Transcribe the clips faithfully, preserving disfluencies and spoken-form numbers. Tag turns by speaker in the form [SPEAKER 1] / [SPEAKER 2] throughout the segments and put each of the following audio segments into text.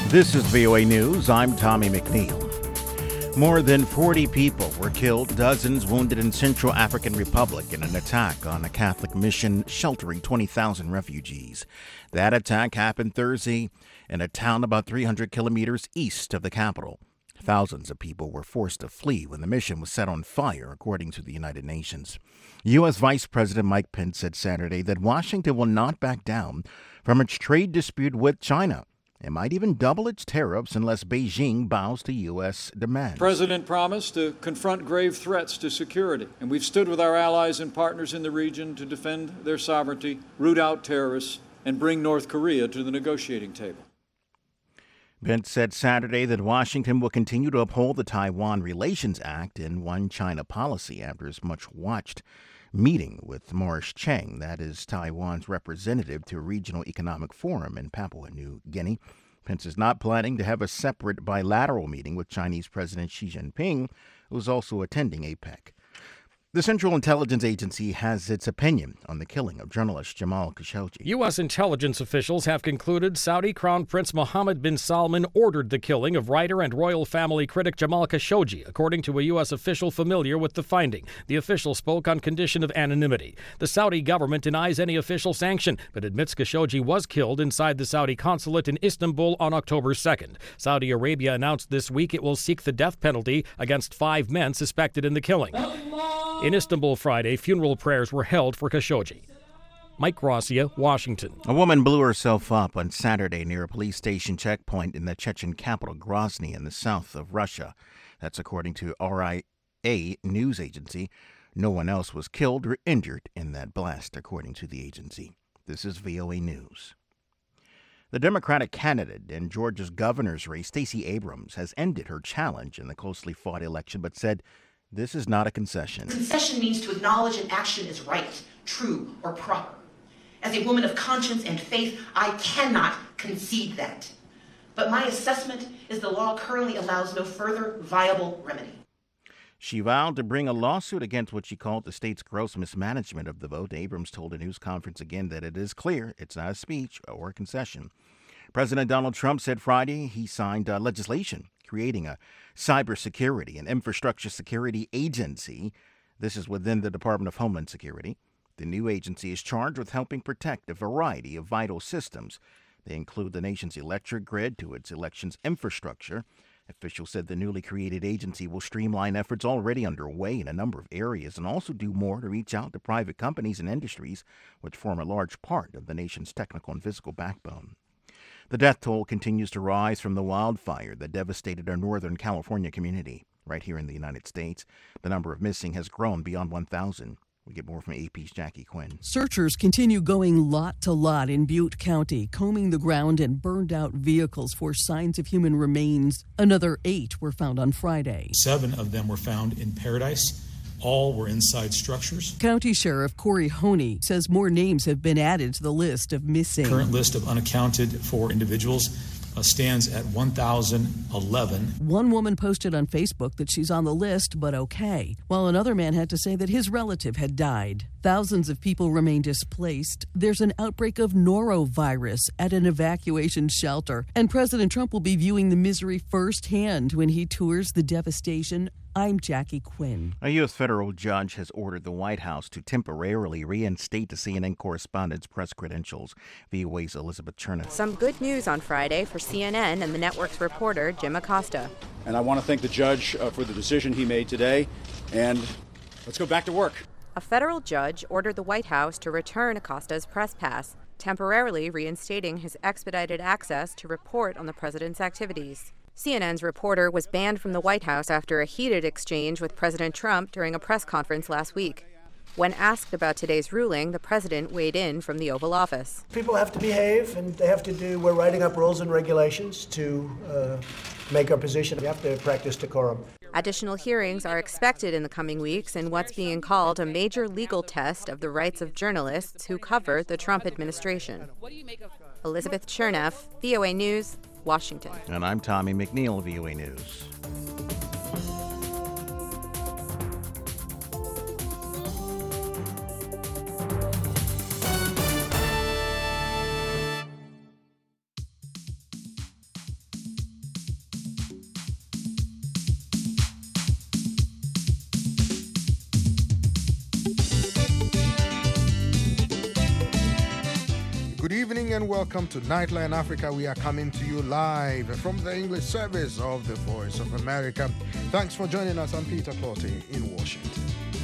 [SPEAKER 1] This is V O A News. I'm Tommy McNeil. More than forty people were killed, dozens wounded in Central African Republic in an attack on a Catholic mission sheltering twenty thousand refugees. That attack happened Thursday in a town about three hundred kilometers east of the capital. Thousands of people were forced to flee when the mission was set on fire, according to the United Nations. U S. Vice President Mike Pence said Saturday that Washington will not back down from its trade dispute with China. It might even double its tariffs unless Beijing bows to U S demands.
[SPEAKER 2] The President promised to confront grave threats to security, and we've stood with our allies and partners in the region to defend their sovereignty, root out terrorists, and bring North Korea to the negotiating table.
[SPEAKER 1] Pence said Saturday that Washington will continue to uphold the Taiwan Relations Act and One China policy after his much-watched meeting with Maurice Chang, that is Taiwan's representative to a regional economic forum in Papua New Guinea. Pence is not planning to have a separate bilateral meeting with Chinese President Xi Jinping, who is also attending APEC. The Central Intelligence Agency has its opinion on the killing of journalist Jamal Khashoggi.
[SPEAKER 3] U S intelligence officials have concluded Saudi Crown Prince Mohammed bin Salman ordered the killing of writer and royal family critic Jamal Khashoggi, according to a U S official familiar with the finding. The official spoke on condition of anonymity. The Saudi government denies any official sanction, but admits Khashoggi was killed inside the Saudi consulate in Istanbul on October second. Saudi Arabia announced this week it will seek the death penalty against five men suspected in the killing. In Istanbul Friday, funeral prayers were held for Khashoggi. Mike Gracia, Washington.
[SPEAKER 1] A woman blew herself up on Saturday near a police station checkpoint in the Chechen capital Grozny in the south of Russia. That's according to R I A news agency. No one else was killed or injured in that blast, according to the agency. This is V O A News. The Democratic candidate in Georgia's governor's race, Stacey Abrams, has ended her challenge in the closely fought election, but said this is not a concession.
[SPEAKER 4] Concession means to acknowledge an action is right, true, or proper. As a woman of conscience and faith, I cannot concede that. But my assessment is the law currently allows no further viable remedy.
[SPEAKER 1] She vowed to bring a lawsuit against what she called the state's gross mismanagement of the vote. Abrams told a news conference again that it is clear it's not a speech or a concession. President Donald Trump said Friday he signed uh, legislation creating a cybersecurity and infrastructure security agency. This is within the Department of Homeland Security. The new agency is charged with helping protect a variety of vital systems. They include the nation's electric grid to its elections infrastructure. Officials said the newly created agency will streamline efforts already underway in a number of areas and also do more to reach out to private companies and industries, which form a large part of the nation's technical and physical backbone. The death toll continues to rise from the wildfire that devastated our Northern California community. Right here in the United States, the number of missing has grown beyond one thousand. We get more from A P's Jackie Quinn.
[SPEAKER 5] Searchers continue going lot to lot in Butte County, combing the ground and burned-out vehicles for signs of human remains. Another eight were found on Friday.
[SPEAKER 6] Seven of them were found in Paradise. All were inside structures.
[SPEAKER 5] County Sheriff Corey Honey says more names have been added to the list of missing.
[SPEAKER 6] Current list of unaccounted for individuals uh, stands at one thousand eleven.
[SPEAKER 5] One woman posted on Facebook that she's on the list, but okay, while another man had to say that his relative had died. Thousands of people remain displaced. There's an outbreak of norovirus at an evacuation shelter, and President Trump will be viewing the misery firsthand when he tours the devastation. I'm Jackie Quinn.
[SPEAKER 1] A U S federal judge has ordered the White House to temporarily reinstate the C N N correspondent's press credentials. V O A's Elizabeth Chernoff.
[SPEAKER 7] Some good news on Friday for C N N and the network's reporter, Jim Acosta.
[SPEAKER 8] And I want to thank the judge uh, for the decision he made today. And let's go back to work.
[SPEAKER 7] A federal judge ordered the White House to return Acosta's press pass, temporarily reinstating his expedited access to report on the president's activities. C N N's reporter was banned from the White House after a heated exchange with President Trump during a press conference last week. When asked about today's ruling, the president weighed in from the Oval Office.
[SPEAKER 9] People have to behave, and they have to do, we're writing up rules and regulations to uh, make our position. We have to practice decorum.
[SPEAKER 7] Additional hearings are expected in the coming weeks in what's being called a major legal test of the rights of journalists who cover the Trump administration. Elizabeth Chernoff, V O A News, Washington.
[SPEAKER 1] And I'm Tommy McNeil, V O A News.
[SPEAKER 10] evening and welcome to Nightline Africa. We are coming to you live from the English service of the Voice of America. Thanks for joining us. I'm Peter Clottey in Washington.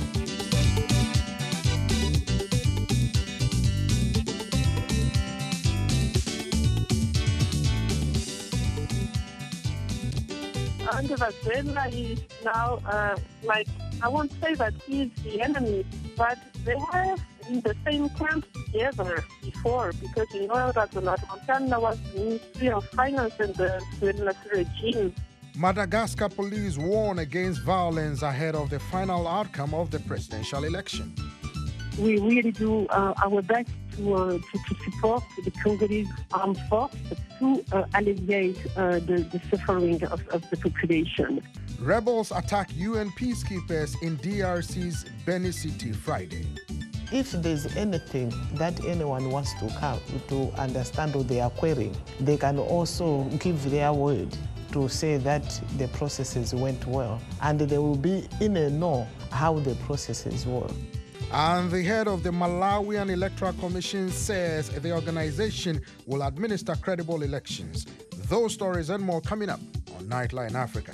[SPEAKER 11] Under Venezuela is now, uh, like, I won't say that he's the enemy, but they were in the same camp together before, because you know that the Montana was the Ministry of Finance in the Venezuelan regime.
[SPEAKER 10] Madagascar police warn against violence ahead of the final outcome of the presidential election.
[SPEAKER 11] We really do uh, our best to, uh, to, to support the Congolese armed force to uh, alleviate uh, the, the suffering of, of the population.
[SPEAKER 10] Rebels attack U N peacekeepers in D R C's Beni City Friday.
[SPEAKER 12] If there's anything that anyone wants to come to understand what they are querying, they can also give their word to say that the processes went well, and they will be in a know how the processes work.
[SPEAKER 10] And the head of the Malawian Electoral Commission says the organization will administer credible elections. Those stories and more coming up on Nightline Africa.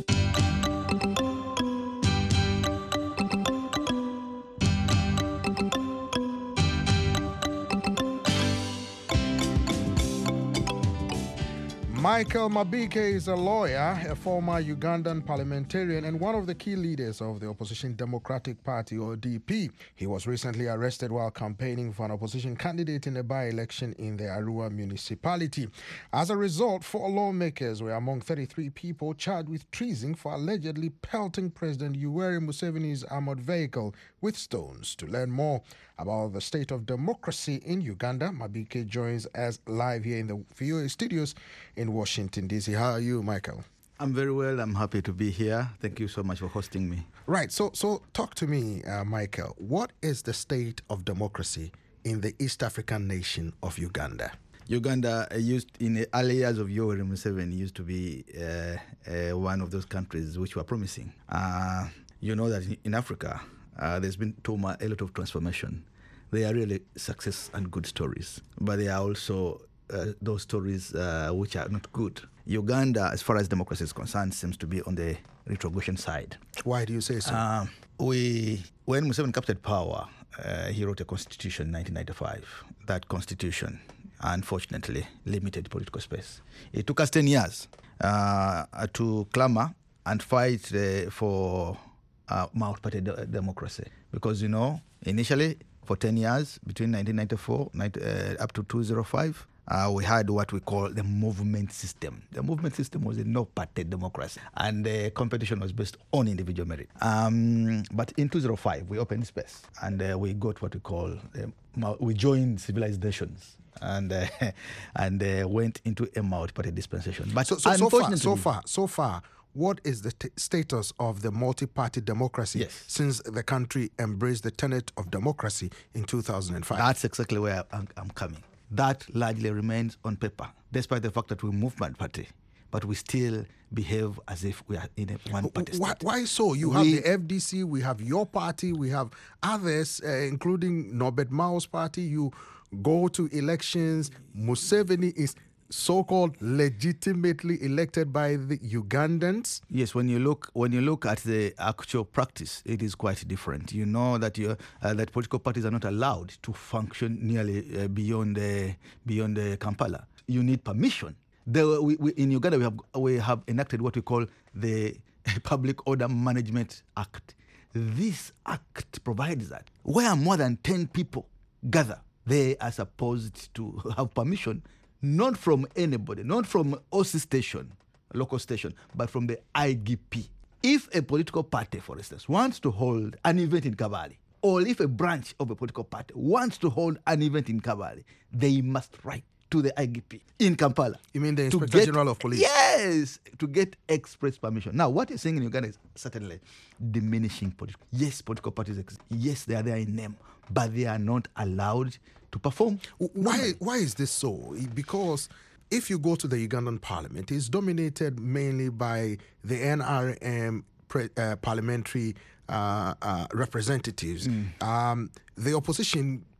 [SPEAKER 10] Michael Mabike is a lawyer, a former Ugandan parliamentarian, and one of the key leaders of the Opposition Democratic Party, or D P. He was recently arrested while campaigning for an opposition candidate in a by-election in the Arua municipality. As a result, four lawmakers were among thirty-three people charged with treason for allegedly pelting President Yoweri Museveni's armored vehicle with stones. To learn more about the state of democracy in Uganda, Mabike joins us live here in the V O A studios in Washington, D C. How are you, Michael?
[SPEAKER 13] I'm very well. I'm happy to be here. Thank you so much for hosting me.
[SPEAKER 10] Right. So, so talk to me, uh, Michael. What is the state of democracy in the East African nation of Uganda?
[SPEAKER 13] Uganda uh, used in the early years of Yoweri Museveni used to be uh, uh, one of those countries which were promising. Uh, you know that in, in Africa, uh, there's been too much, a lot of transformation. They are really success and good stories, but they are also uh, those stories uh, which are not good. Uganda, as far as democracy is concerned, seems to be on the retrogression side.
[SPEAKER 10] Why do you say so?
[SPEAKER 13] Uh, we, when Museveni captured power, uh, he wrote a constitution in nineteen ninety-five. That constitution, unfortunately, limited political space. It took us ten years uh, to clamor and fight uh, for uh, multi-party de- democracy. Because, you know, initially, for ten years, between nineteen ninety-four ninety, uh, up to two thousand five, uh, we had what we call the movement system. The movement system was a no-party democracy, and the competition was based on individual merit. Um, but in two thousand five, we opened space, and uh, we got what we call, uh, we joined civilized nations, and uh, and uh, went into a multi-party dispensation. But
[SPEAKER 10] so, so, so far, so far, so far, what is the t- status of the multi-party democracy
[SPEAKER 13] yes.
[SPEAKER 10] since the country embraced the tenet of democracy in two thousand five?
[SPEAKER 13] That's exactly where I'm, I'm coming. That largely remains on paper, despite the fact that we move one party, but we still behave as if we are in a one-party
[SPEAKER 10] why,
[SPEAKER 13] state.
[SPEAKER 10] Why so? You
[SPEAKER 13] we,
[SPEAKER 10] have the F D C, we have your party, we have others, uh, including Norbert Mao's party. You go to elections. Museveni is so-called legitimately elected by the Ugandans.
[SPEAKER 13] Yes, when you look when you look at the actual practice, it is quite different. You know that you uh, that political parties are not allowed to function nearly uh, beyond the beyond the Kampala. You need permission. The, we, we, in Uganda, we have we have enacted what we call the Public Order Management Act. This act provides that where more than ten people gather, they are supposed to have permission. Not from anybody, not from O C station, local station, but from the I G P. If a political party, for instance, wants to hold an event in Kabale, or if a branch of a political party wants to hold an event in Kabale, they must write to the I G P in Kampala.
[SPEAKER 10] You mean the Inspector
[SPEAKER 13] get,
[SPEAKER 10] General of Police?
[SPEAKER 13] Yes, to get express permission. Now, what you're saying in Uganda is certainly diminishing political. Yes, political parties exist. Yes, they are there in name, but they are not allowed to perform.
[SPEAKER 10] Why, why is this so? Because if you go to the Ugandan parliament, it's dominated mainly by the N R M pre, uh, parliamentary uh, uh, representatives. Mm. Um, the opposition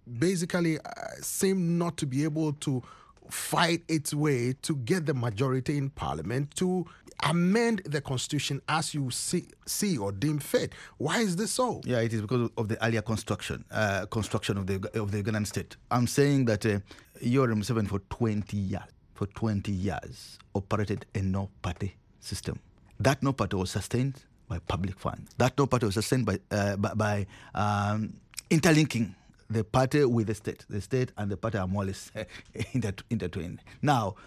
[SPEAKER 10] basically uh, seemed not to be able to fight its way to get the majority in parliament to amend the constitution as you see, see or deem fit. Why is this so?
[SPEAKER 13] Yeah, it is because of the earlier construction uh, construction of the of the Ugandan state. I'm saying that uh, Yoweri Museveni for twenty years, for twenty years, operated a no-party system. That no-party was sustained by public funds. That no-party was sustained by uh, by, by um, interlinking the party with the state. The state and the party are more or less intertwined. Now,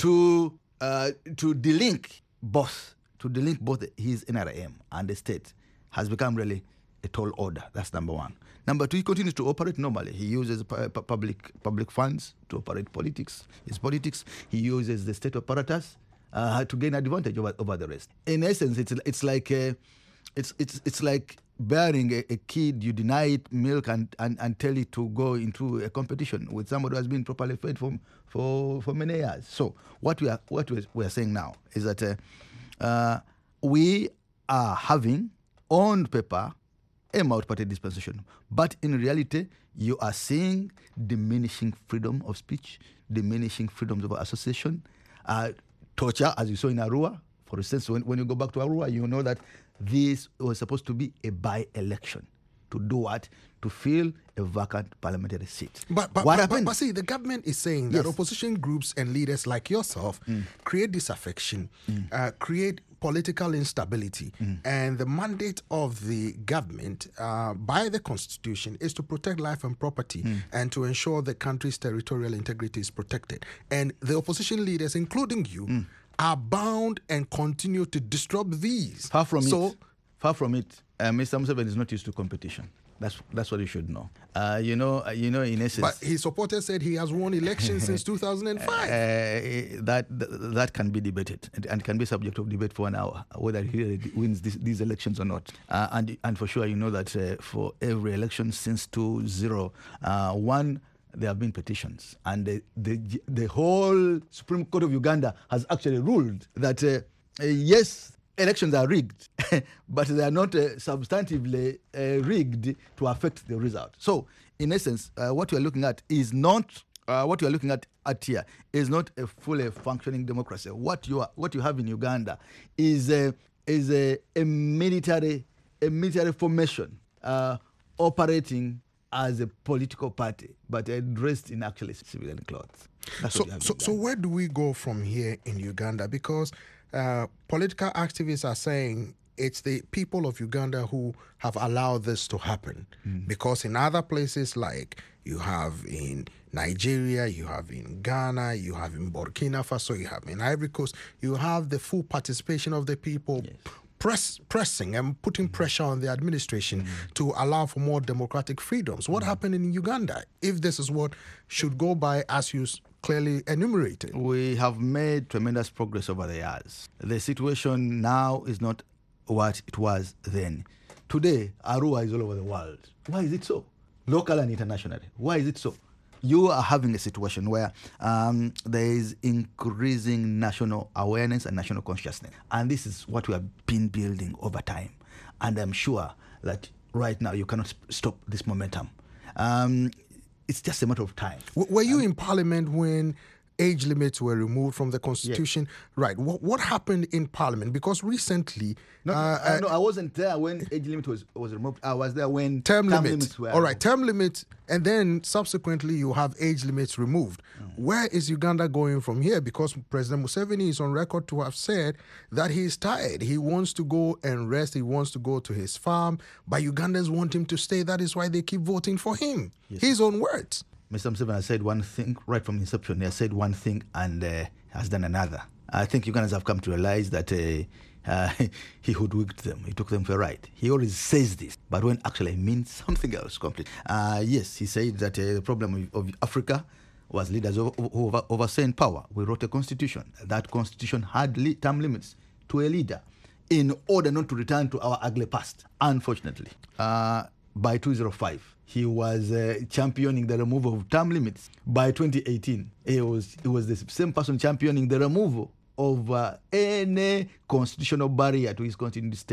[SPEAKER 13] to uh, to delink both, to delink both his N R M and the state has become really a tall order. That's number one. Number two, he continues to operate normally. He uses pu- pu- public public funds to operate politics. His politics. He uses the state apparatus uh, to gain advantage over, over the rest. In essence, it's it's like uh, it's it's it's like bearing a, a kid, you deny it milk and, and, and tell it to go into a competition with somebody who has been properly fed for for, for many years. So what we are what we are saying now is that uh, uh, we are having on paper a multi-party dispensation, but in reality you are seeing diminishing freedom of speech, diminishing freedoms of association, uh, torture, as you saw in Arua. For instance, when, when you go back to Arua, you know that this was supposed to be a by-election. To do what? To fill a vacant parliamentary seat.
[SPEAKER 10] But, but,
[SPEAKER 13] what
[SPEAKER 10] but,
[SPEAKER 13] happened?
[SPEAKER 10] But, but see, the government is saying that
[SPEAKER 13] Yes.
[SPEAKER 10] opposition groups and leaders like yourself mm. create disaffection, mm. uh, create political instability. Mm. And the mandate of the government uh, by the Constitution is to protect life and property mm. and to ensure the country's territorial integrity is protected. And the opposition leaders, including you, mm. are bound and continue to disrupt these.
[SPEAKER 13] Far from
[SPEAKER 10] so,
[SPEAKER 13] it. Far from it. Uh, Mister Museveni is not used to competition. That's that's what you should know. Uh, you know, uh, you know. In essence,
[SPEAKER 10] but his supporters said he has won elections since two thousand five.
[SPEAKER 13] Uh, that that can be debated and, and can be subject of debate for an hour whether he really wins this, these elections or not. Uh, and and for sure, you know that uh, for every election since two thousand one. There have been petitions, and the, the the whole Supreme Court of Uganda has actually ruled that uh, uh, yes, elections are rigged, but they are not uh, substantively uh, rigged to affect the result. So, in essence, uh, what we are looking at is not uh, what we are looking at at here is not a fully functioning democracy. What you are, what you have in Uganda is a is a, a military a military formation uh, operating as a political party, but uh, dressed in actually civilian clothes. That's
[SPEAKER 10] so, so, so where do we go from here in Uganda? Because uh, political activists are saying it's the people of Uganda who have allowed this to happen. Mm. Because in other places, like you have in Nigeria, you have in Ghana, you have in Burkina Faso, you have in Ivory Coast, you have the full participation of the people. Yes. Press, pressing and putting pressure on the administration mm. to allow for more democratic freedoms. What mm. happened in Uganda, if this is what should go by as you clearly enumerated?
[SPEAKER 13] We have made tremendous progress over the years. The situation now is not what it was then. Today, Arua is all over the world. Why is it so? Local and internationally. Why is it so? You are having a situation where um, there is increasing national awareness and national consciousness. And this is what we have been building over time. And I'm sure that right now you cannot stop this momentum. Um, it's just a matter of time.
[SPEAKER 10] W- were you um, in Parliament when age limits were removed from the Constitution? Yes. Right. What, what happened in Parliament? Because recently...
[SPEAKER 13] No,
[SPEAKER 10] uh,
[SPEAKER 13] uh, no, I wasn't there when age limit was, was removed. I was there when
[SPEAKER 10] term,
[SPEAKER 13] term
[SPEAKER 10] limit.
[SPEAKER 13] limits were
[SPEAKER 10] All right,
[SPEAKER 13] removed.
[SPEAKER 10] term limits, and then subsequently you have age limits removed. Mm. Where is Uganda going from here? Because President Museveni is on record to have said that he is tired. He wants to go and rest. He wants to go to his farm. But Ugandans want him to stay. That is why they keep voting for him. Yes. His own words.
[SPEAKER 13] Mister Museveni has said one thing right from inception. He has said one thing and uh, has done another. I think Ugandans have come to realize that uh, uh, he hoodwinked them. He took them for a ride. He always says this, but when actually he means something else completely. Uh, yes, he said that uh, the problem of, of Africa was leaders who over, overstaying power. We wrote a constitution. That constitution had li- term limits to a leader in order not to return to our ugly past. Unfortunately, uh, by two thousand five, he was uh, championing the removal of term limits. By twenty eighteen, he was, he was the same person championing the removal of uh, any constitutional barrier to his continued stay.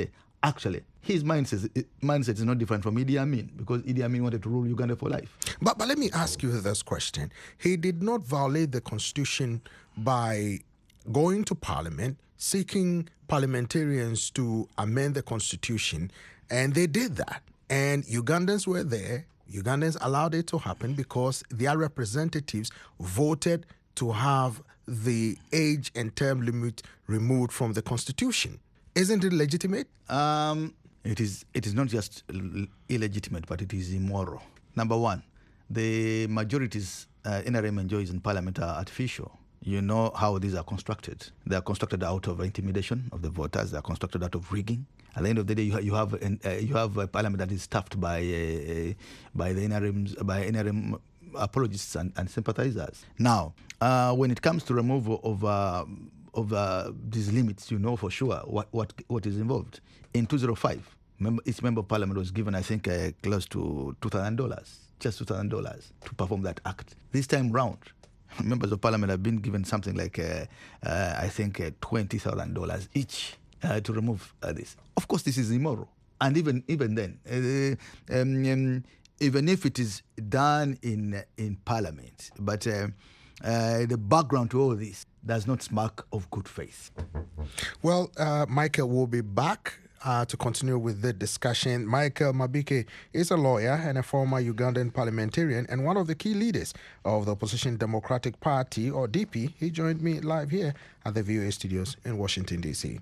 [SPEAKER 13] Actually, his mindset, mindset is not different from Idi Amin, because Idi Amin wanted to rule Uganda for life.
[SPEAKER 10] But, but let me ask you this question. He did not violate the constitution by going to parliament, seeking parliamentarians to amend the constitution, and they did that. And Ugandans were there. Ugandans allowed it to happen because their representatives voted to have the age and term limit removed from the constitution. Isn't it legitimate?
[SPEAKER 13] Um, it is. It is not just illegitimate, but it is immoral. Number one, the majorities uh, N R M enjoys in parliament are artificial. You know how these are constructed. They are constructed out of intimidation of the voters. They are constructed out of rigging. At the end of the day, you, ha- you have an, uh, you have a parliament that is staffed by uh, by the N R M's by N R M apologists and, and sympathizers. Now, uh, when it comes to removal of uh, of uh, these limits, you know for sure what what what is involved. In two thousand five, member, each member of parliament was given, I think, uh, close to two thousand dollars, just two thousand dollars to perform that act. This time round, members of parliament have been given something like, uh, uh, I think, uh, twenty thousand dollars each uh, to remove uh, this. Of course, this is immoral. And even even then, uh, um, um, even if it is done in uh, in parliament, but uh, uh, the background to all this does not smack of good faith.
[SPEAKER 10] Well, uh, Michael will be back Uh, to continue with the discussion. Michael Mabike is a lawyer and a former Ugandan parliamentarian and one of the key leaders of the opposition Democratic Party, or D P. He joined me live here at the V O A studios in Washington, D C.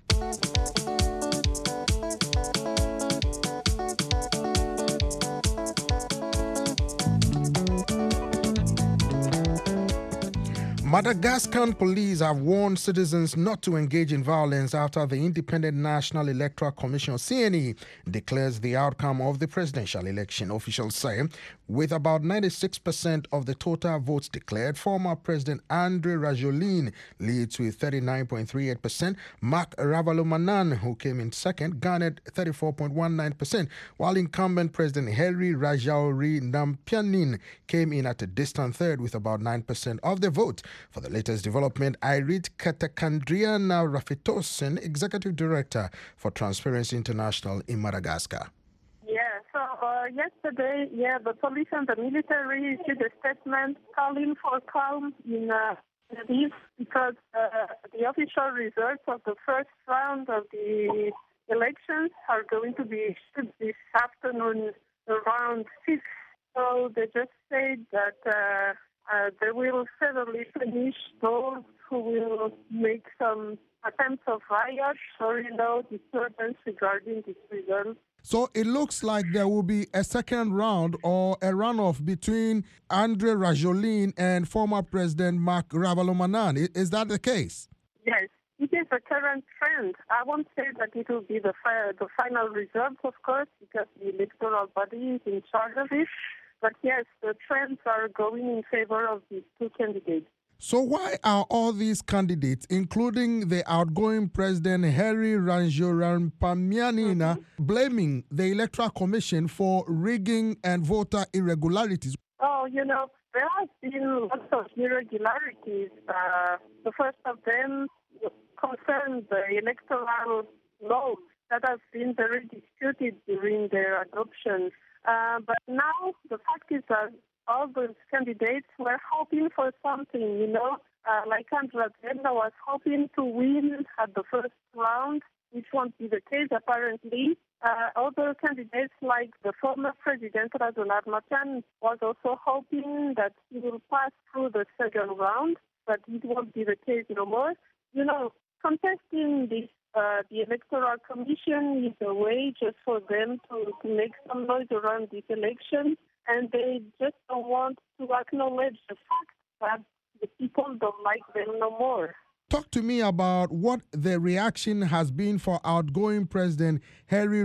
[SPEAKER 10] Madagascar police have warned citizens not to engage in violence after the Independent National Electoral Commission, C N E, declares the outcome of the presidential election. Officials say, with about ninety-six percent of the total votes declared, former President Andry Rajoelina leads with thirty-nine point three eight percent. Marc Ravalomanana, who came in second, garnered thirty-four point one nine percent, while incumbent President Hairy Rajaonarimampianina came in at a distant third with about nine percent of the vote. For the latest development, I read Katakandriana Rafitosen, Executive Director for Transparency International in Madagascar.
[SPEAKER 11] Yeah, so uh, yesterday, yeah, the police and the military issued a statement calling for calm in uh, this because uh, the official results of the first round of the elections are going to be issued this afternoon around six. So they just said that uh, uh, they will certainly punish those who will make some attempts of riot or, you know, disturbance regarding this result.
[SPEAKER 10] So it looks like there will be a second round or a runoff between Andry Rajoelina and former President Marc Ravalomanana. Is that the case?
[SPEAKER 11] Yes, it is a current trend. I won't say that it will be the, fi- the final result, of course, because the electoral body is in charge of it. But yes, the trends are going in favor of these two candidates.
[SPEAKER 10] So why are all these candidates, including the outgoing President Hairy Rajaonarimampianina, mm-hmm. blaming the Electoral Commission for rigging and voter irregularities?
[SPEAKER 11] Oh, you know, there have been lots of irregularities. Uh, the first of them concerns the electoral laws that have been very disputed during their adoption. Uh, but now the fact is that all those candidates were hoping for something, you know, uh, like Andry Rajoelina was hoping to win at the first round, which won't be the case apparently. Uh, other candidates like the former President Rajaonarimampianina was also hoping that he will pass through the second round, but it won't be the case no more. You know, contesting this Uh, the Electoral Commission is a way just for them to, to make some noise around this election, and they just don't want to acknowledge the fact that the people don't like them no more.
[SPEAKER 10] Talk to me about what the reaction has been for outgoing President Hairy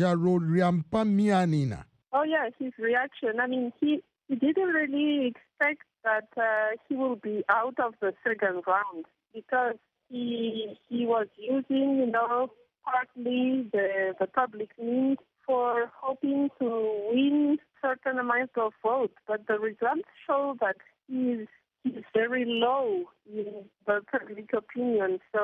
[SPEAKER 10] Rajaonarimampianina.
[SPEAKER 11] Oh, yes, his reaction. I mean, he, he didn't really expect that uh, he will be out of the second round because He he was using, you know, partly the, the public means for hoping to win certain amount of votes. But the results show that he's, he's very low in the public opinion. So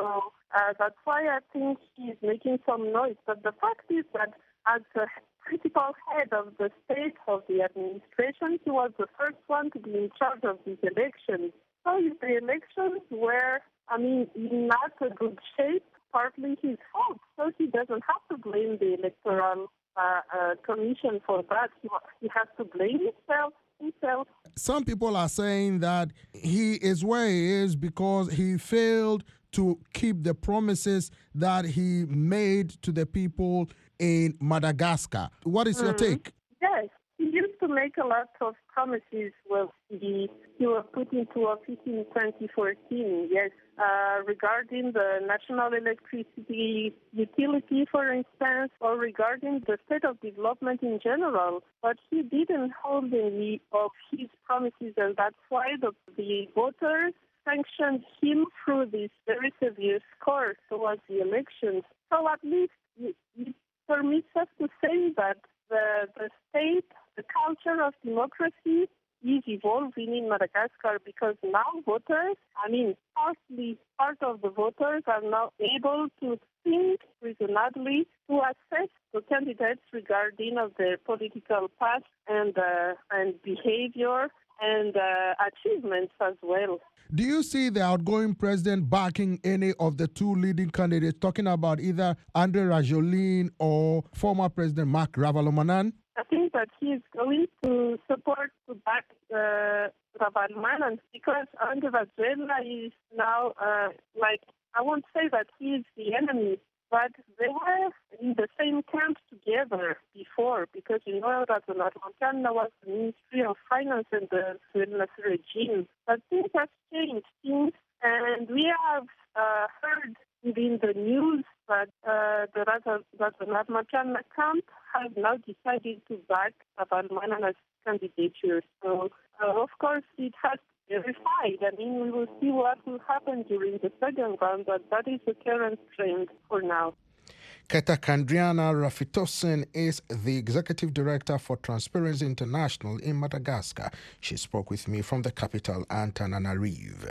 [SPEAKER 11] Uh, that's why I think he's making some noise. But the fact is that as a critical head of the state of the administration, he was the first one to be in charge of these elections. So if the elections were, I mean, in not a good shape, partly his fault. So he doesn't have to blame the electoral uh, uh, commission for that. He, he has to blame himself. himself.
[SPEAKER 10] Some people are saying that he is where he is because he failed to keep the promises that he made to the people in Madagascar. What is mm-hmm. your take?
[SPEAKER 11] Yes, he used to make a lot of promises. Well, he, he was put into office in twenty fourteen, yes, uh, regarding the national electricity utility, for instance, or regarding the state of development in general. But he didn't hold any of his promises, and that's why the, the voters sanctioned him through this very severe score towards the elections. So at least it, it permits us to say that the, the state, the culture of democracy is evolving in Madagascar, because now voters, I mean, partly part of the voters are now able to think reasonably, to assess the candidates regarding of their political past and uh, and behavior and uh, achievements as well.
[SPEAKER 10] Do you see the outgoing president backing any of the two leading candidates, talking about either Andre Rajoelina or former President Marc Ravalomanana?
[SPEAKER 11] I think that he is going to support, to back uh, Ravalomanana, because Andre Rajoelina is now, uh, like, I won't say that he is the enemy, but they were in the same camp together before, because you know that Ravalomanana was the Ministry of Finance in the Suednas regime. But things have changed, things, and we have uh, heard within the news that uh, the Ravalomanana camp has now decided to back Ravalomanana's candidature. So, uh, of course, it has verified. I mean, we will see what will happen during the second round, but that is the current trend for now.
[SPEAKER 10] Ketakandriana Rafitosin is the Executive Director for Transparency International in Madagascar. She spoke with me from the capital, Antananarivo.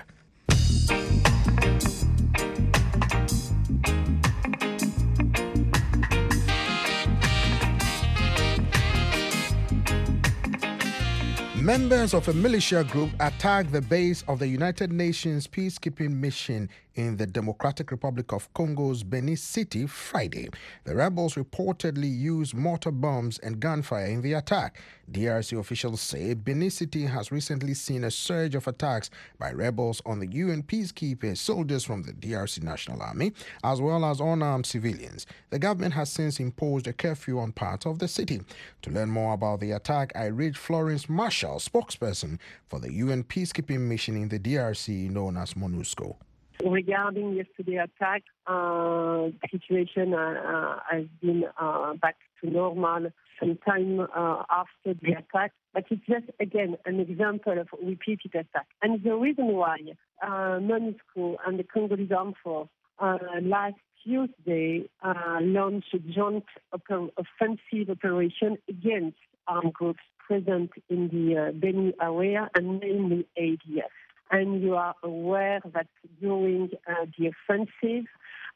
[SPEAKER 10] Members of a militia group attacked the base of the United Nations peacekeeping mission in the Democratic Republic of Congo's Beni City Friday. The rebels reportedly used mortar bombs and gunfire in the attack. D R C officials say Beni City has recently seen a surge of attacks by rebels on the U N peacekeepers, soldiers from the D R C National Army, as well as unarmed civilians. The government has since imposed a curfew on parts of the city. To learn more about the attack, I reached Florence Marshall, spokesperson for the U N peacekeeping mission in the D R C known as MONUSCO.
[SPEAKER 11] Regarding yesterday's attack, uh, the situation uh, uh, has been uh, back to normal sometime uh, after the attack. But it's just, again, an example of repeated attack. And the reason why uh, MONUSCO and the Congolese Armed Force uh, last Tuesday uh, launched a joint oper- offensive operation against armed groups present in the uh, Beni area, and mainly A D F. And you are aware that during uh, the offensive,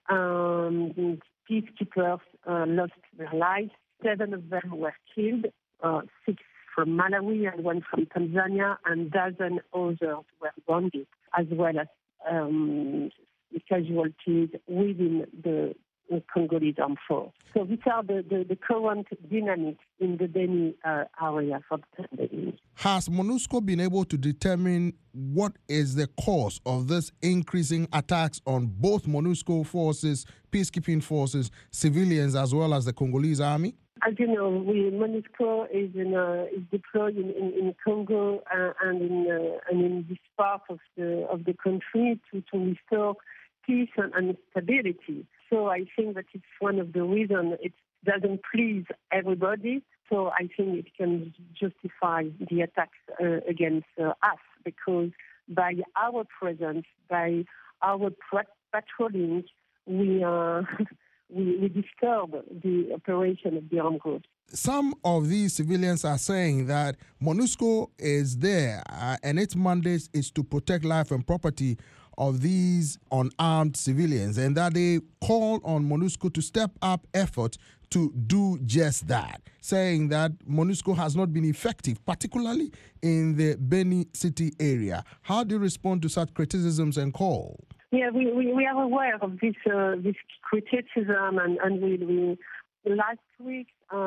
[SPEAKER 11] um, peacekeepers uh, lost their lives. Seven of them were killed, uh, six from Malawi and one from Tanzania, and dozen others were wounded, as well as um, casualties within the Congolese Armed Force. So these are the, the, the current dynamics in the Beni uh, area for the time.
[SPEAKER 10] Has MONUSCO been able to determine what is the cause of this increasing attacks on both MONUSCO forces, peacekeeping forces, civilians, as well as the Congolese army?
[SPEAKER 11] As you know, we, MONUSCO is, in, uh, is deployed in, in, in Congo uh, and, in, uh, and in this part of the, of the country to, to restore peace and, and stability. So I think that it's one of the reasons it doesn't please everybody. So I think it can justify the attacks uh, against uh, us, because by our presence, by our patrolling, we, uh, we, we disturb the operation of the armed groups.
[SPEAKER 10] Some of these civilians are saying that MONUSCO is there uh, and its mandate is to protect life and property of these unarmed civilians, and that they called on MONUSCO to step up efforts to do just that, saying that MONUSCO has not been effective, particularly in the Beni City area. How do you respond to such criticisms and call?
[SPEAKER 11] Yeah, we, we, we are aware of this uh, this criticism, and, and we, we last week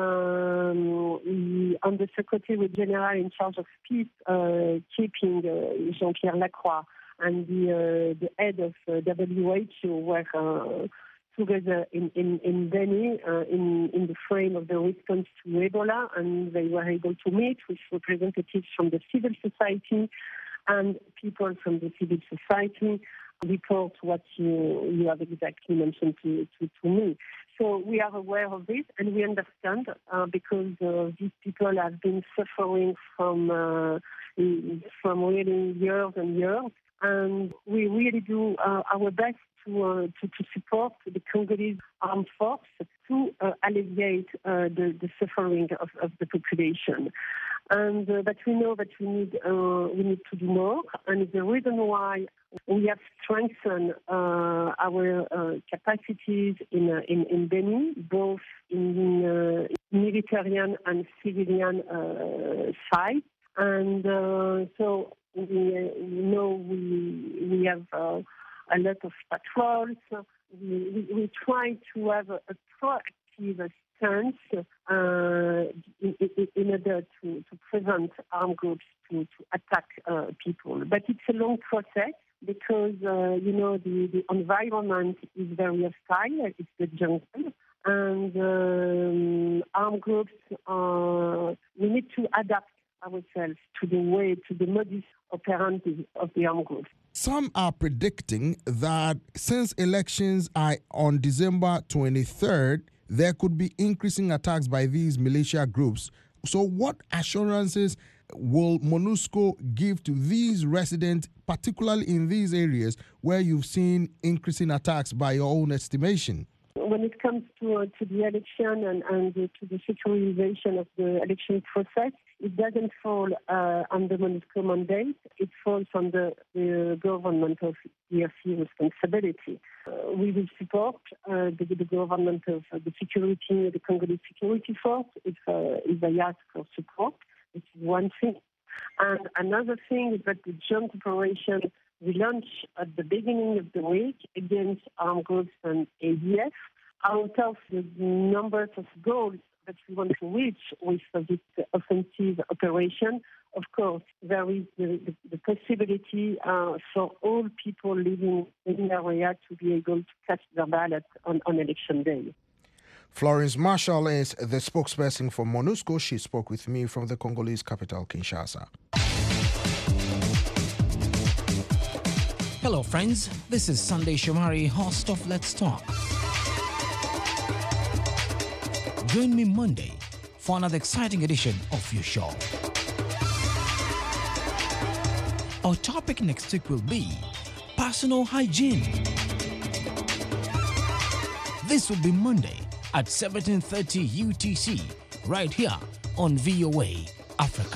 [SPEAKER 11] um, the Undersecretary General in charge of peace uh, keeping uh, Jean-Pierre Lacroix and the uh, the head of uh, W H O were uh, together in in, in Beni uh, in in the frame of the response to Ebola, and they were able to meet with representatives from the civil society and people from the civil society. Report what you you have exactly mentioned to, to, to me. So we are aware of this, and we understand uh, because uh, these people have been suffering from uh, from really years and years, and we really do uh, our best to, uh, to to support the Congolese armed force to uh, alleviate uh, the, the suffering of, of the population. And uh, but we know that we need uh, we need to do more, and the reason why we have strengthened uh, our uh, capacities in, uh, in in Beni, both in uh, military and civilian uh, side, and uh, so we uh, know we we have uh, a lot of patrols. We, we, we try to have a, a proactive stance uh, in, in, in order to, to prevent armed groups to, to attack uh, people. But it's a long process because, uh, you know, the, the environment is very hostile. It's the jungle. And um, armed groups, uh, we need to adapt ourselves to the way, to the modus operandi of the armed groups.
[SPEAKER 10] Some are predicting that since elections are on December twenty-third, there could be increasing attacks by these militia groups. So what assurances will MONUSCO give to these residents, particularly in these areas where you've seen increasing attacks by your own estimation?
[SPEAKER 11] When it comes to uh, to the election and, and uh, to the securitization of the election process, it doesn't fall uh, under MONUSCO mandate. It falls under the government of D R C responsibility. Uh, we will support uh, the, the government of uh, the security, the Congolese security force, if, uh, if they ask for support. This is one thing. And another thing is that the joint operation we launched at the beginning of the week against armed groups and A D F. Out of the numbers of goals that we want to reach with this offensive operation, of course, there is the, the, the possibility uh, for all people living in the area to be able to cast their ballot on, on election day.
[SPEAKER 10] Florence Marshall is the spokesperson for MONUSCO. She spoke with me from the Congolese capital, Kinshasa.
[SPEAKER 14] Hello, friends. This is Sunday Shomari, host of Let's Talk. Join me Monday for another exciting edition of your show. Our topic next week will be personal hygiene. This will be Monday at seventeen thirty U T C, right here on V O A Africa.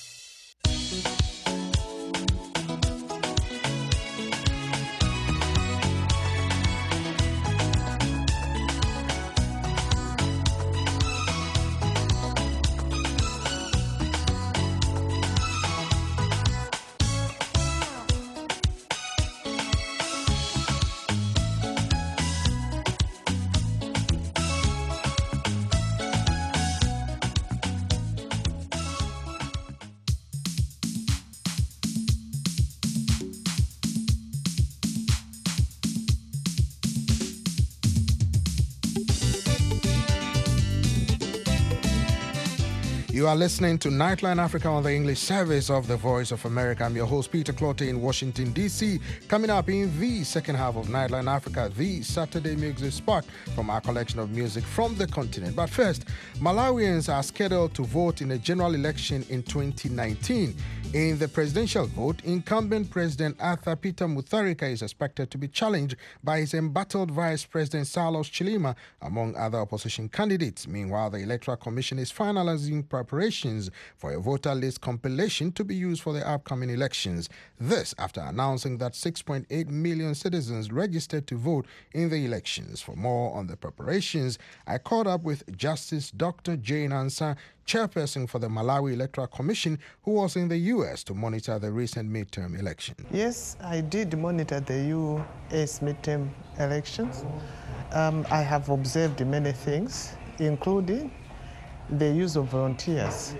[SPEAKER 10] You are listening to Nightline Africa on the English service of the Voice of America. I'm your host, Peter Clotte in Washington, D C. Coming up in the second half of Nightline Africa, the Saturday music spot from our collection of music from the continent. But first, Malawians are scheduled to vote in a general election in twenty nineteen. In the presidential vote, incumbent President Arthur Peter Mutharika is expected to be challenged by his embattled Vice President Saulos Chilima, among other opposition candidates. Meanwhile, the Electoral Commission is finalizing preparations for a voter list compilation to be used for the upcoming elections. This after announcing that six point eight million citizens registered to vote in the elections. For more on the preparations, I caught up with Justice Doctor Jane Ansah, chairperson for the Malawi Electoral Commission, who was in the U S to monitor the recent midterm election.
[SPEAKER 12] Yes, I did monitor the U S midterm elections. Um, I have observed many things, including the use of volunteers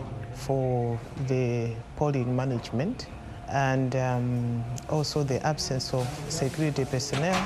[SPEAKER 12] for the polling management, and um, also the absence of security personnel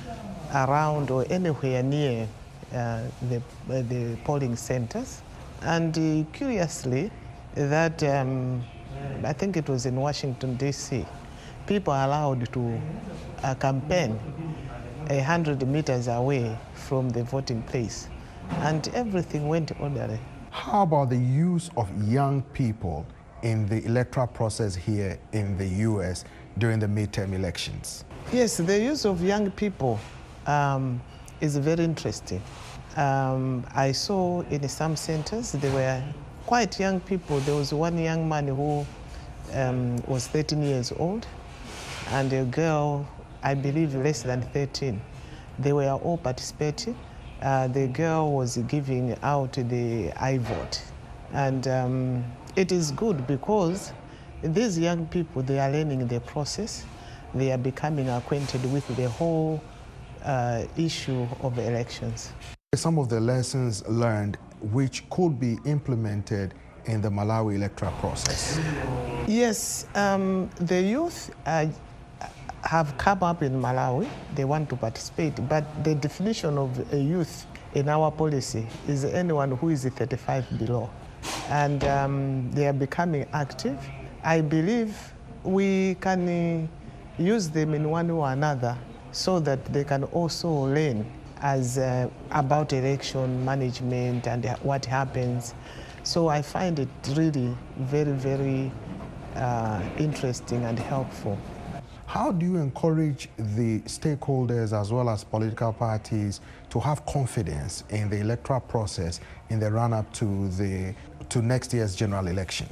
[SPEAKER 12] around or anywhere near uh, the, uh, the polling centers. And uh, curiously, that um, I think it was in Washington, D C, people are allowed to uh, campaign a hundred meters away from the voting place, and everything went orderly.
[SPEAKER 10] How about the use of young people in the electoral process here in the U S during the midterm elections?
[SPEAKER 12] Yes, the use of young people um, is very interesting. Um, I saw in some centers there were quite young people. There was one young man who um, was thirteen years old, and a girl, I believe, less than thirteen. They were all participating. Uh, the girl was giving out the I vote. And um, it is good because these young people, they are learning the process. They are becoming acquainted with the whole uh, issue of elections.
[SPEAKER 10] Some of the lessons learned which could be implemented in the Malawi electoral process.
[SPEAKER 12] Yes, um, the youth uh, have come up in Malawi. They want to participate, but the definition of a youth in our policy is anyone who is thirty-five below. And um, they are becoming active. I believe we can uh, use them in one way or another so that they can also learn as uh, about election management and what happens. So I find it really very, very uh, interesting and helpful.
[SPEAKER 10] How do you encourage the stakeholders as well as political parties to have confidence in the electoral process in the run-up to the to next year's general election?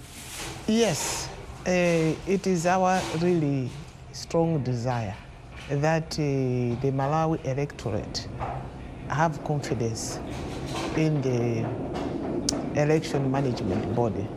[SPEAKER 12] Yes, uh, it is our really strong desire that uh, the Malawi electorate have confidence in the election management body.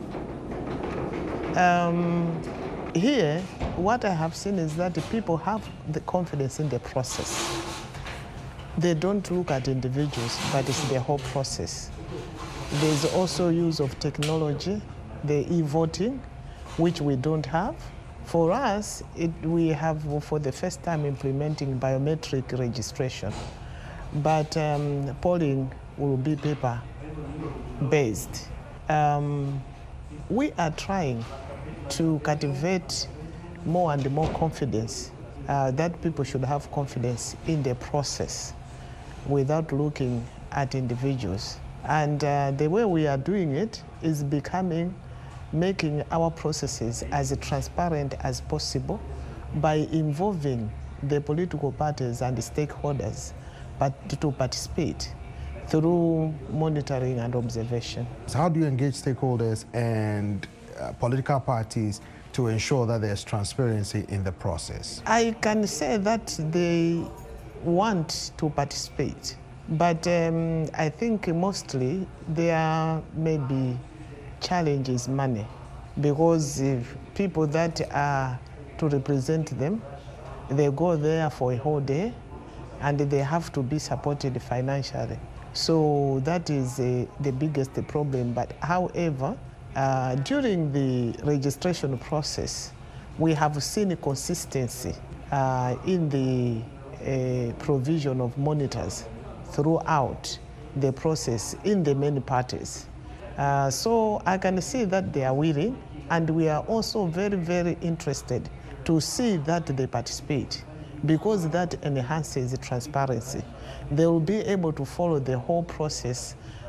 [SPEAKER 12] Um, here, what I have seen is that the people have the confidence in the process. They don't look at individuals, but it's the whole process. There's also use of technology, the e-voting, which we don't have. For us, it, we have for the first time implementing biometric registration, but um, polling will be paper-based. Um, we are trying to cultivate more and more confidence, uh, that people should have confidence in the process without looking at individuals. And uh, the way we are doing it is becoming making our processes as transparent as possible by involving the political parties and the stakeholders but to participate through monitoring and observation.
[SPEAKER 10] So how do you engage stakeholders and uh, political parties to ensure that there's transparency in the process?
[SPEAKER 12] I can say that they want to participate, but um, I think mostly there may be challenge is money, because if people that are to represent them, they go there for a whole day and they have to be supported financially. So that is uh, the biggest problem. But however, uh, during the registration process, we have seen a consistency uh, in the uh, provision of monitors throughout the process in the many parties. Uh, so I can see that they are willing, and we are also very, very interested to see that they participate, because that enhances transparency. They will be able to follow the whole process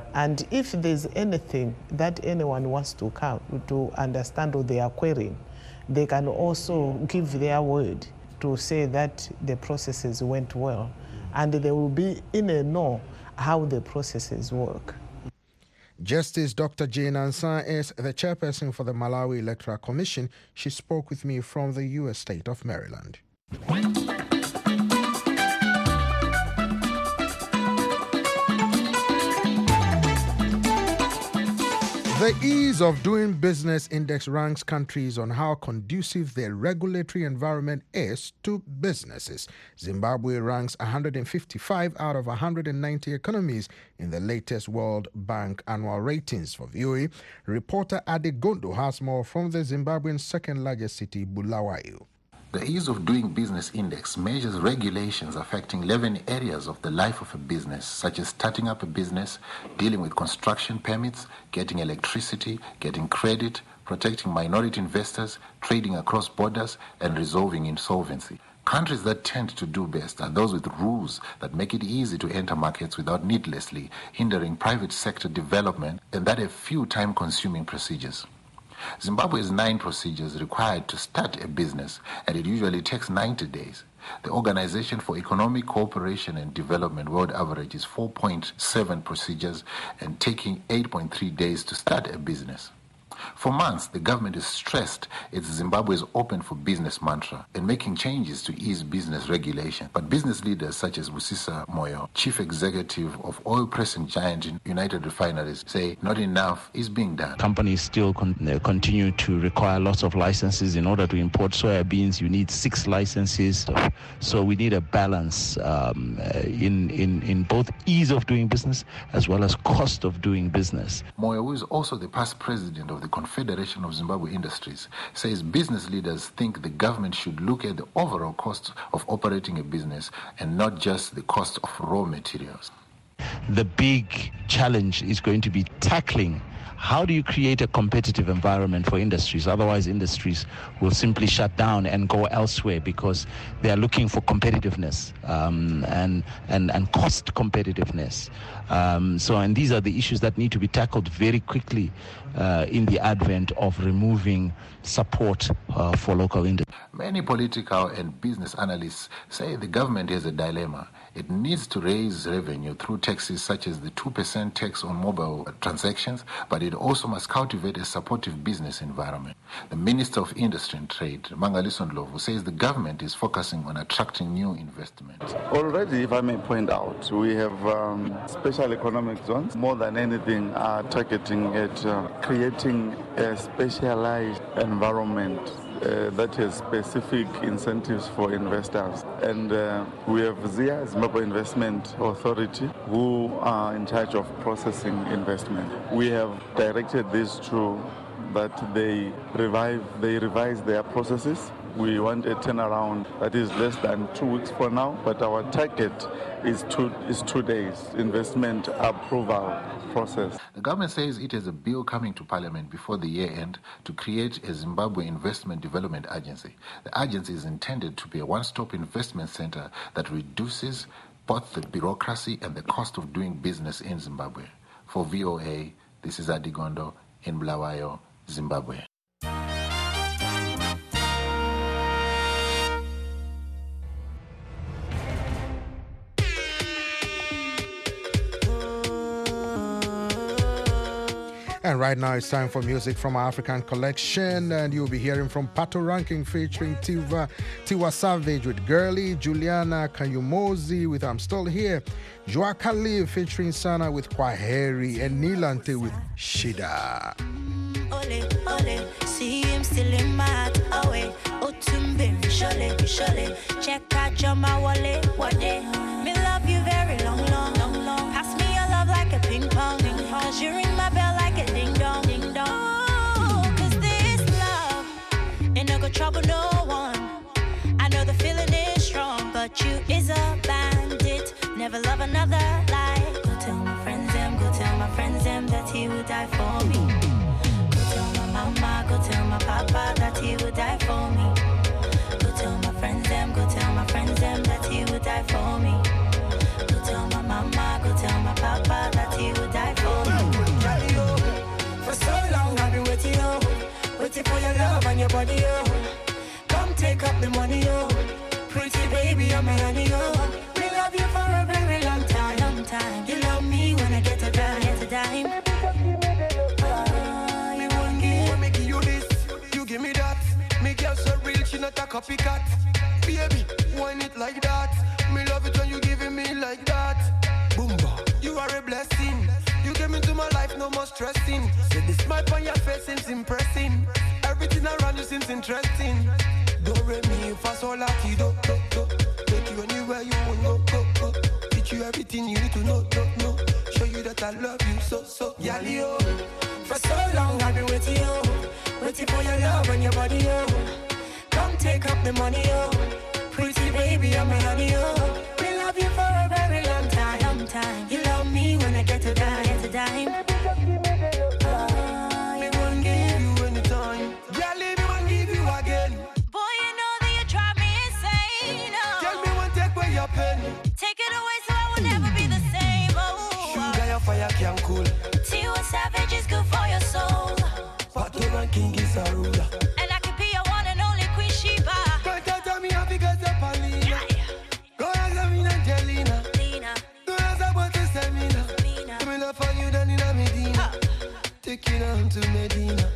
[SPEAKER 12] And if there's anything that anyone wants to come to understand what they are querying, they can also give their word to say that the processes went well, and they will be in a know how the processes work.
[SPEAKER 10] Justice Doctor Jane Ansan is the chairperson for the Malawi Electoral Commission. She spoke with me from the U S state of Maryland. The Ease of Doing Business Index ranks countries on how conducive their regulatory environment is to businesses. Zimbabwe ranks one hundred fifty-five out of one hundred ninety economies in the latest World Bank annual ratings. For V O A, reporter Ade Gondo has more from the Zimbabwean second-largest city, Bulawayo.
[SPEAKER 15] The Ease of Doing Business Index measures regulations affecting eleven areas of the life of a business, such as starting up a business, dealing with construction permits, getting electricity, getting credit, protecting minority investors, trading across borders, and resolving insolvency. Countries that tend to do best are those with rules that make it easy to enter markets without needlessly hindering private sector development, and that have few time-consuming procedures. Zimbabwe has nine procedures required to start a business, and it usually takes ninety days. The Organization for Economic Cooperation and Development world average is four point seven procedures and taking eight point three days to start a business. For months, the government has stressed its Zimbabwe's open for business mantra and making changes to ease business regulation. But business leaders such as Busisa Moyo, chief executive of oil pressing giant United Refineries, say not enough is being done.
[SPEAKER 16] Companies still con- continue to require lots of licenses. In order to import soya beans, you need six licenses. So we need a balance um, in, in, in both ease of doing business as well as cost of doing business.
[SPEAKER 15] Moyo, who is also the past president of the Confederation of Zimbabwe Industries, says business leaders think the government should look at the overall cost of operating a business and not just the cost of raw materials.
[SPEAKER 16] The big challenge is going to be tackling how do you create a competitive environment for industries? Otherwise, industries will simply shut down and go elsewhere because they are looking for competitiveness um, and, and, and cost competitiveness. Um, so, and these are the issues that need to be tackled very quickly uh, in the advent of removing support uh, for local industry.
[SPEAKER 15] Many political and business analysts say the government has a dilemma. It needs to raise revenue through taxes such as the two percent tax on mobile transactions, but it also must cultivate a supportive business environment. The Minister of Industry and Trade, Mangaliso Ndlovu, says the government is focusing on attracting new investments.
[SPEAKER 17] Already, if I may point out, we have um, special economic zones. More than anything, are targeting at uh, creating a specialized environment Uh, that has specific incentives for investors. And uh, we have ZIA, Zimbabwe Investment Authority, who are in charge of processing investment. We have directed these two that they revive, they revise their processes. We want a turnaround that is less than two weeks for now, but our target is two, is two days, investment approval process.
[SPEAKER 15] The government says it has a bill coming to Parliament before the year end to create a Zimbabwe Investment Development Agency. The agency is intended to be a one-stop investment center that reduces both the bureaucracy and the cost of doing business in Zimbabwe. For V O A, this is Ade Gondo in Bulawayo, Zimbabwe.
[SPEAKER 10] And right now it's time for music from our African collection, and you'll be hearing from Pato Ranking featuring Tiwa, Tiwa Savage with Girly, Juliana Kanyumozi with I'm Still Here, Joa Khalif featuring Sana with Kwaheri, and Nilante with Shida.
[SPEAKER 18] Ole, ole, see him still in my heart, away. Otumbe, shole, shole. Check out your mawale, what day? Me love you very long, long, long, long. Pass me your love like a ping pong, cause you ring my bell like a ding dong, ding dong. Oh, cause this love ain't no good trouble, no one. I know the feeling is strong, but you is a bandit. Never love another like. Go tell my friends them, go tell my friends them that he would die for me. Mama, go tell my papa that he would die for me. Go tell my friends them, go tell my friends them that he would die for me.
[SPEAKER 19] body, yo. Come take up the money, yo. Pretty baby, I'm a honey, yo. We love you for a very long time, long time. You love me when I get a dime, get a dime. Uh, me one give, when me give you this, you give me that. Me girl so real, she not a copycat. Baby, wine it like that. Me love it when you giving me like that. Boomba, you are a blessing. You came into my life, no more stressing. Say the smile on your face seems impressing. Everything around you seems interesting. Do re mi fa sol la ti do do do. Take you anywhere you want go go go. Teach you everything you need to know know know. Show you that I love you so so. Yali oh. For so long I've been waiting yo, waiting for your love and your body yo. Come take up the money yo. Pretty baby, I'm a honey yo. We love you for a very long time, long time. You love me when I get a dime, get a dime. Uh, me won't give you anytime. Girl, me won't give you again.
[SPEAKER 18] Boy, you know that you drive me insane. Oh.
[SPEAKER 19] Tell me one take away your pen.
[SPEAKER 18] Take it away so I will never be the same. Oh.
[SPEAKER 19] Sugar, your fire can cool.
[SPEAKER 18] Tiwa Savage is good for your soul.
[SPEAKER 19] Patton and King is a ruler.
[SPEAKER 18] And I could be your one and only Queen Sheba.
[SPEAKER 19] Don't tell me happy because you're Paulina. Go ask me Angelina.
[SPEAKER 18] Lina.
[SPEAKER 19] Go ask about the seminar. Give me love for you down in a Medina. Take you down to Medina.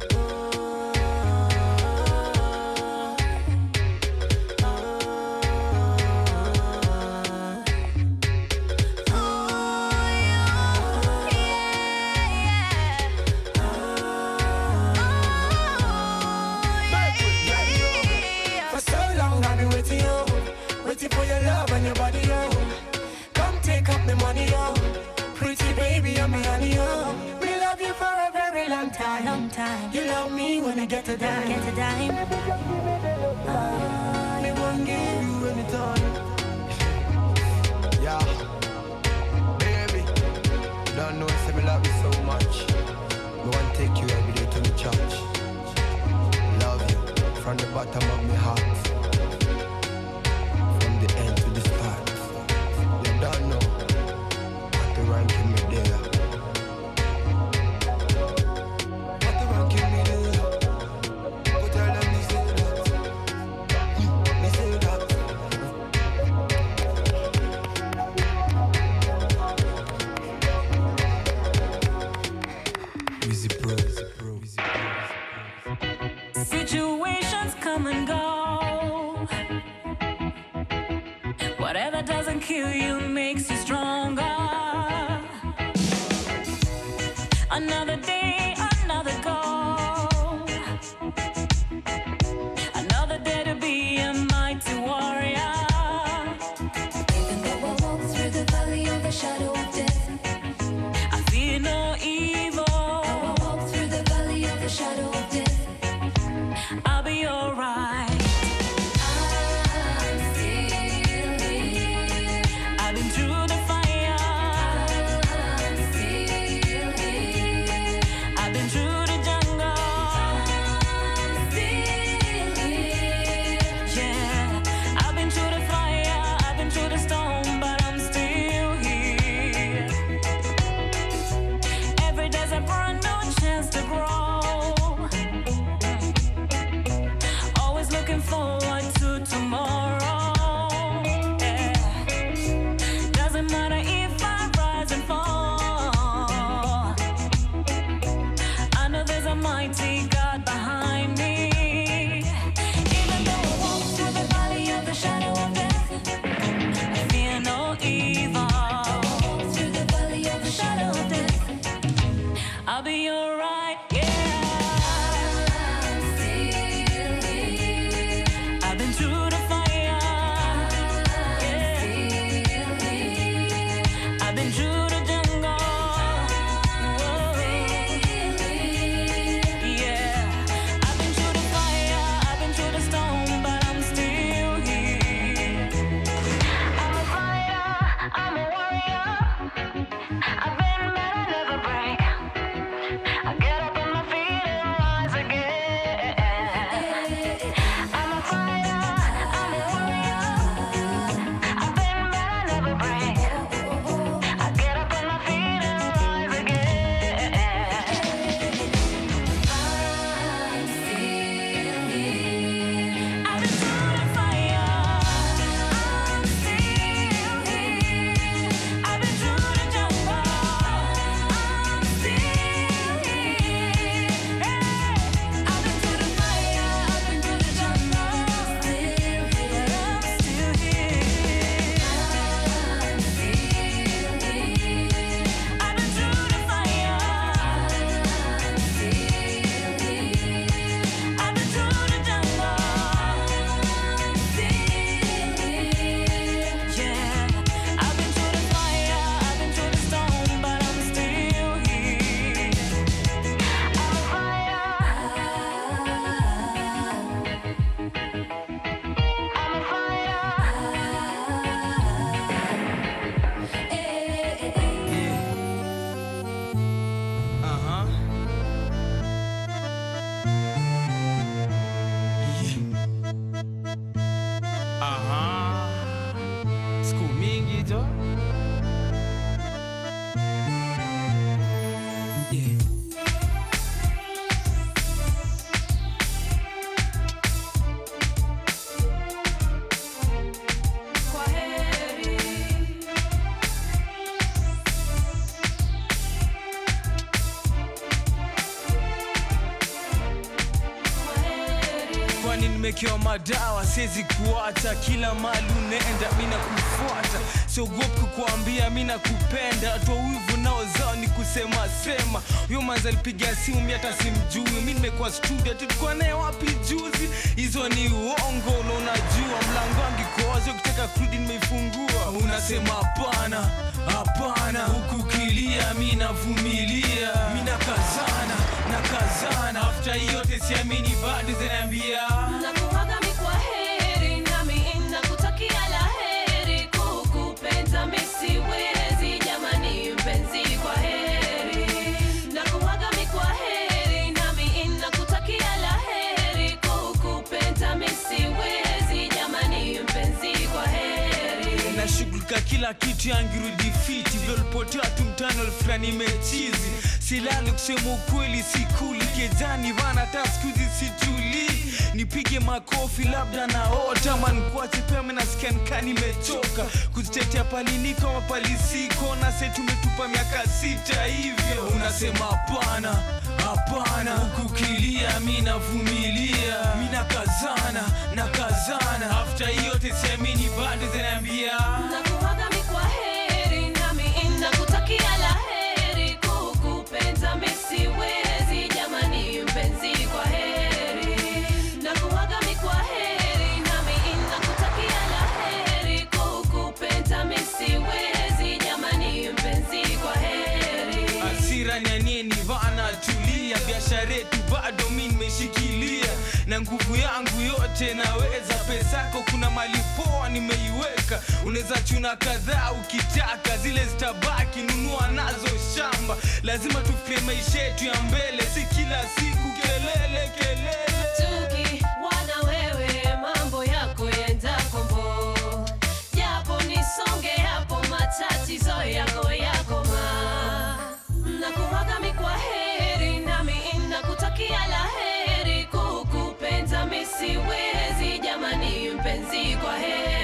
[SPEAKER 19] For your love and your body, yo. Come take up the money, yo. Pretty baby, I'm a honey, yo. We love you for a very long time, long time. You love me when I get a dime, get a dime. Uh, me won't give you anytime. Yeah, baby, don't know if I love you so much. I want to take you every day to the church. Love you from the bottom of my heart. Don't know what the ranking me there. What the ranking me there. Go tell them me say that. Me say that. Easy bro, easy bro, easy bro.
[SPEAKER 20] Situations come and go. Whatever doesn't kill you makes you stronger. Another day, another goal. Another day to be a mighty warrior.
[SPEAKER 18] Even though I walk through the valley of the shadow of death,
[SPEAKER 20] I fear no evil.
[SPEAKER 18] though I walk through the valley of the shadow of death,
[SPEAKER 20] I'll be alright.
[SPEAKER 21] nimekewa madawa siwezi kuacha kila mali unaenda mimi nakufuata siogopi kukuambia mimi nakupenda toa wivu nao zao ni kusema sema huyo manza alipiga simu mimi hata simjui mimi nimekuwa studio tulikuwa naye wapi juzi hizo ni uongo na unajua mlango wangu koazo ukitaka kurudi nimeifungua unasema hapana hapana huku kilia mimi navumilia mimi nakazana nakazana after yote siamini bado zinaambia
[SPEAKER 20] nakuaga mimi kwa heri nami nakutakia la heri kukupenda mimi siwezi jamani mpenzi kwa heri nakuaga mimi kwa heri nami nakutakia la heri kukupenda mimi siwezi jamani mpenzi kwa heri
[SPEAKER 21] nashughulika kila kitu yangirudi fiti vilipotea tu mtano fulani mechizi silali kusema ukweli sikuli kejani vana taskuzi situli nipige makofi labda naota manikuache pia mimi nasikia nikani nimechoka kuzitetea palini kama palisiko na sasa tumetupa miaka sita hivyo unasema hapana hapana huku kilia mimi navumilia mimi nakazana nakazana after yote siamini bado zinaambia
[SPEAKER 20] nakuaga mimi kwa heri nami nakutakia la heri kukupenda mimi siwezi jamani mpenzi kwa heri nakuaga mimi kwa heri nami nakutakia la heri kukupenda mimi siwezi jamani mpenzi kwa heri
[SPEAKER 21] hasira nyanyeni vana tulia biashara yetu bado mimi nimeshikilia na nguvu yangu yote naweza pesa yako kuna mali poa nimeiweka unaweza chuna kadhaa ukitaka zile zitabaki nunua nazo shamba lazima tufikie maisha yetu ya mbele si kila siku kelele kelele
[SPEAKER 20] tuki wana wewe mambo yako yenda kombo japo nisonge hapo matatizo yako yako ma nakuaga mimi kwa heri nami nakutakia la heri kukupenda mimi siwezi jamani mpenzi kwa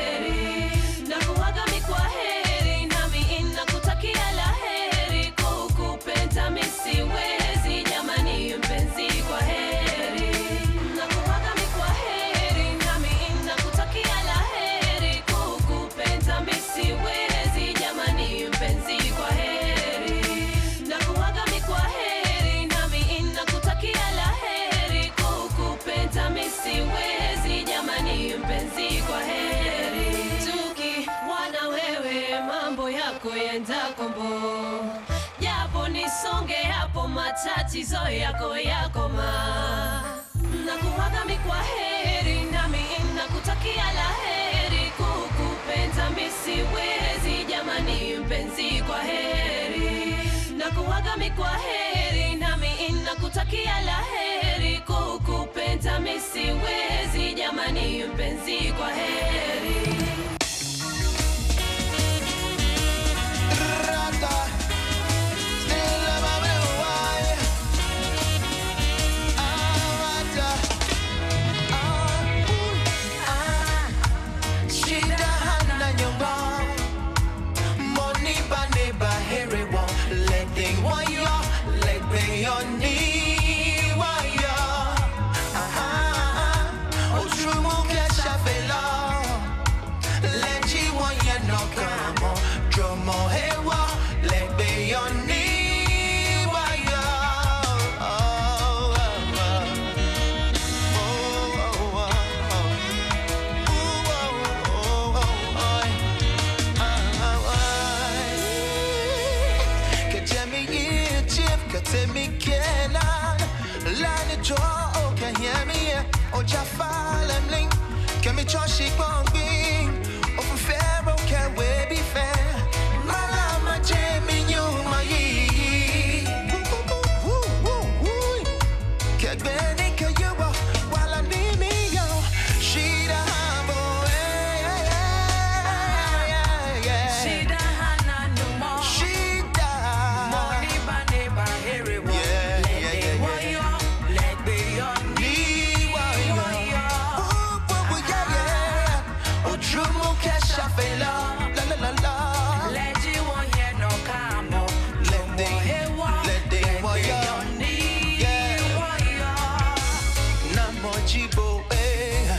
[SPEAKER 20] heri nakuaga mimi kwa heri nami nakutakia la heri kukupenda mimi siwezi jamani mpenzi kwa heri nakuaga mimi kwa heri nami nakutakia la heri kukupenda mimi siwezi jamani mpenzi kwa heri nakuaga mimi kwa heri nami nakutakia la heri kukupenda mimi siwezi jamani mpenzi kwa heri tuki wana wewe mambo yako yenda kombo japo nisonge hapo matatizo yako yako ma nakuaga mimi kwa heri nami nakutakia la heri kukupenda mimi siwezi jamani mpenzi kwa heri nakuaga mimi kwa heri nami nakutakia la heri kukupenda mimi siwezi jamani mpenzi kwa heri
[SPEAKER 19] She gon' be off of Pharaoh, can't we be fair? My love, my Jamie, you, my ye. Woo, woo, woo. Can't be can you walk while I need me, yo. She the humble, yeah, yeah, yeah. She the hana no more. She the money, money, money, everyone. Yeah, yeah, yeah, yeah, yeah. Let be your knee. Jibo, eh.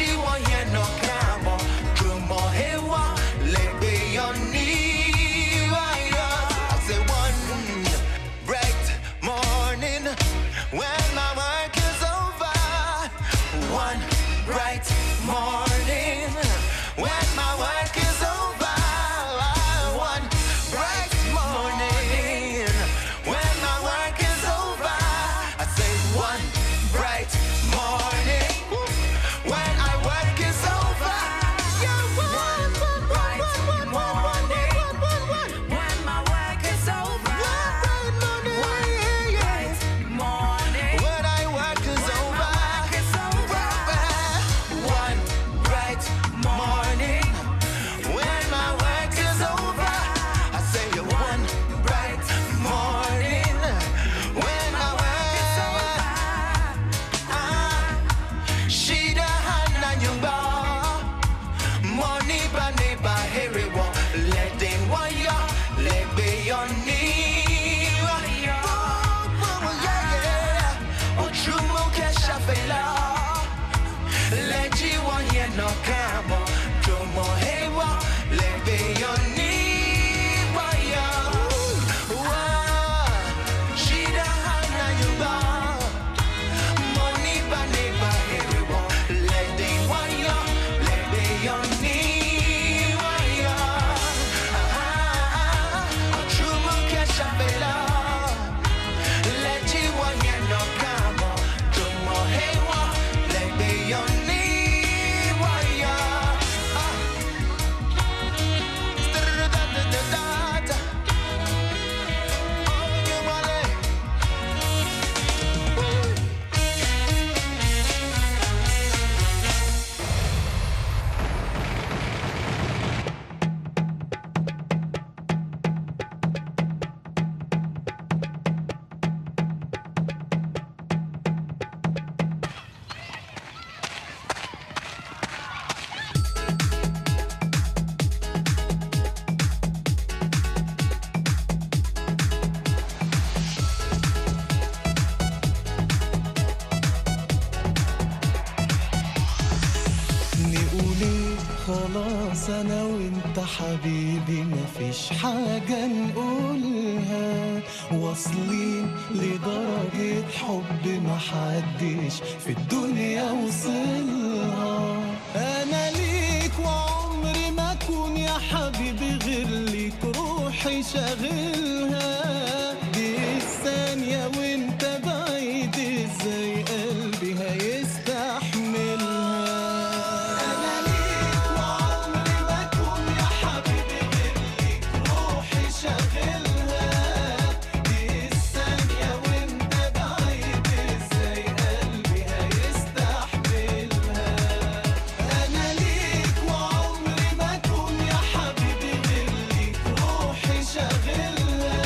[SPEAKER 2] خلاص انا وانت حبيبي مفيش حاجة نقولها، واصلين لدرجة حب محدش في الدنيا وصلها. انا ليك وعمري ما اكون يا حبيبي غير ليك، روحي شاغلها دي الثانية وانت بعيد ازاي قلبي هيستحملها. شاغلها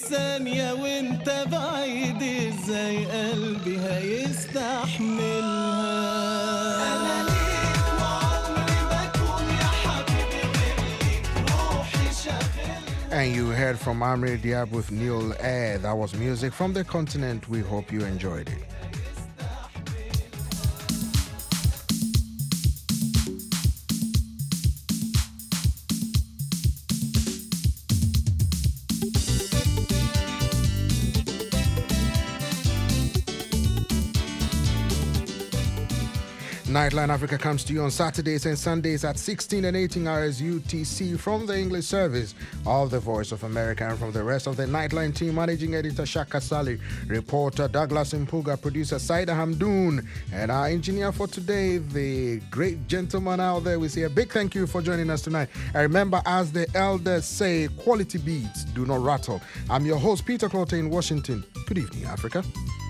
[SPEAKER 2] ثانية وانت بعيد ازاي قلبي هيستحملها أنا ليك وعمري بكون يا حبيبي غير ليك روحي شاغلها.
[SPEAKER 10] And you heard from Amri Diab with Neil Air. That was music from the continent. We hope you enjoyed it. Nightline Africa comes to you on Saturdays and Sundays at sixteen and eighteen hours U T C from the English service of the Voice of America and from the rest of the Nightline team. Managing editor Shaka Sali, reporter Douglas Mpuga, producer Saida Hamdoon, and our engineer for today, the great gentleman out there. We say a big thank you for joining us tonight. And remember, as the elders say, quality beats do not rattle. I'm your host, Peter Clotte in Washington. Good evening, Africa.